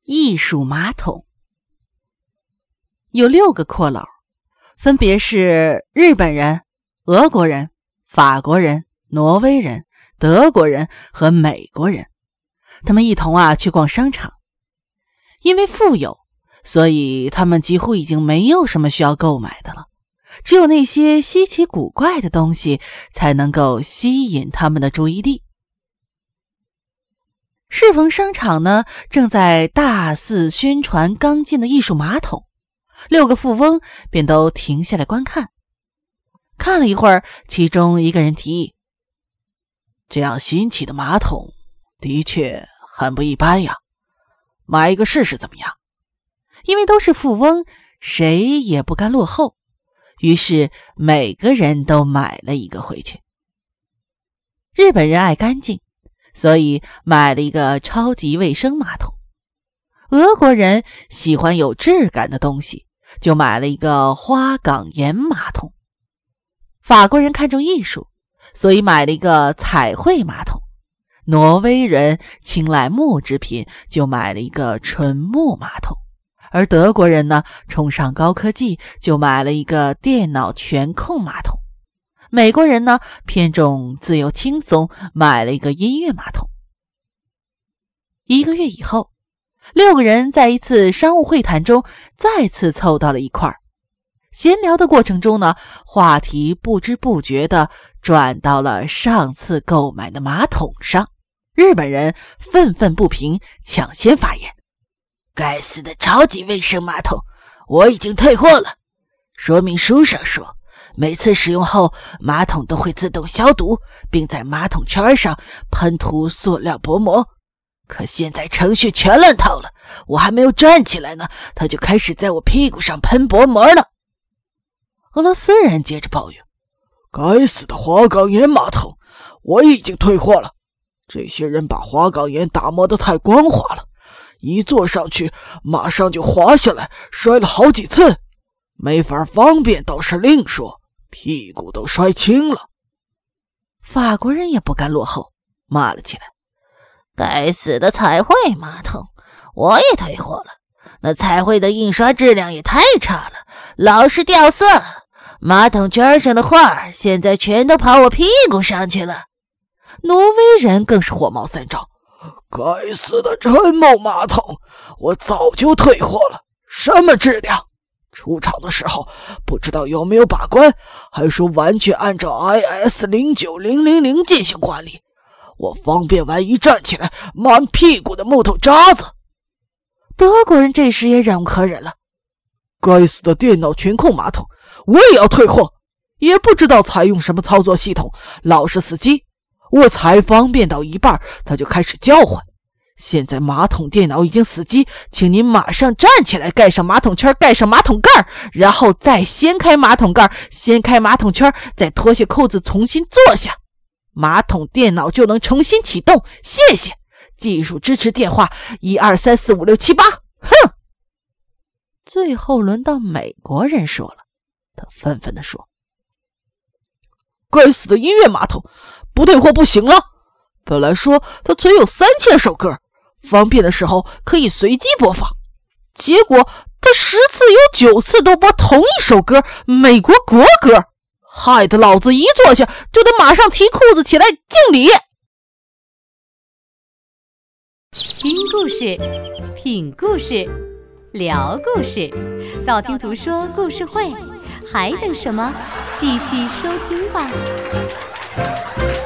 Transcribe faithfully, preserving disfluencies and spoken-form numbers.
艺术马桶。有六个阔佬，分别是日本人、俄国人、法国人、挪威人、德国人和美国人。他们一同啊去逛商场。因为富有，所以他们几乎已经没有什么需要购买的了，只有那些稀奇古怪的东西才能够吸引他们的注意力。适逢商场呢正在大肆宣传刚进的艺术马桶，六个富翁便都停下来观看。看了一会儿，其中一个人提议，这样新奇的马桶的确很不一般呀，买一个试试怎么样？因为都是富翁，谁也不甘落后，于是每个人都买了一个回去。日本人爱干净，所以买了一个超级卫生马桶。俄国人喜欢有质感的东西，就买了一个花岗岩马桶。法国人看重艺术，所以买了一个彩绘马桶。挪威人青睐木制品，就买了一个纯木马桶。而德国人呢，崇尚高科技，就买了一个电脑全控马桶。美国人呢，偏重自由轻松，买了一个音乐马桶。一个月以后，六个人在一次商务会谈中再次凑到了一块儿。闲聊的过程中呢，话题不知不觉地转到了上次购买的马桶上。日本人愤愤不平，抢先发言：该死的超级卫生马桶，我已经退货了。说明书上说，每次使用后，马桶都会自动消毒，并在马桶圈上喷涂塑料薄膜。可现在程序全乱套了，我还没有站起来呢，他就开始在我屁股上喷薄膜了。俄罗斯人接着抱怨：该死的花岗岩马桶，我已经退货了。这些人把花岗岩打磨得太光滑了，一坐上去马上就滑下来，摔了好几次。没法方便倒是另说，屁股都摔青了。法国人也不甘落后，骂了起来：该死的彩绘马桶，我也退货了。那彩绘的印刷质量也太差了，老是掉色，马桶圈上的画现在全都跑我屁股上去了。挪威人更是火冒三丈：该死的纯木马桶，我早就退货了，什么质量？出厂的时候不知道有没有把关，还说完全按照 I S 零九零零零 进行管理。我方便完一站起来，满屁股的木头渣子。德国人这时也忍无可忍了：该死的电脑全控马桶，我也要退货。也不知道采用什么操作系统，老是死机。我才方便到一半，他就开始叫唤。现在马桶电脑已经死机，请您马上站起来，盖上马桶圈，盖上马桶盖，然后再掀开马桶盖，掀开马桶圈，再脱下扣子重新坐下，马桶电脑就能重新启动。谢谢。技术支持电话一二三四五六七八。哼！最后轮到美国人说了，他愤愤地说：该死的音乐马桶，不退货不行了。本来说他存有三千首歌，方便的时候可以随机播放，结果他十次有九次都播同一首歌，美国国歌，害得老子一坐下就得马上提裤子起来敬礼。 听故事，品故事，聊故事，道听途说故事会，还等什么？继续收听吧。